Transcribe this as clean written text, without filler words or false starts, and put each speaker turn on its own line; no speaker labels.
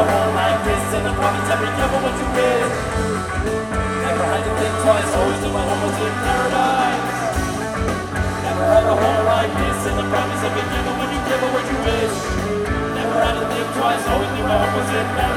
home like this, and I promise I'll be careful what you wish. Never had to think twice, always knew my home was in paradise. Never had a home like this, and I promise I'll be careful when you give her what you wish. Never had to think twice, always knew my home was in paradise.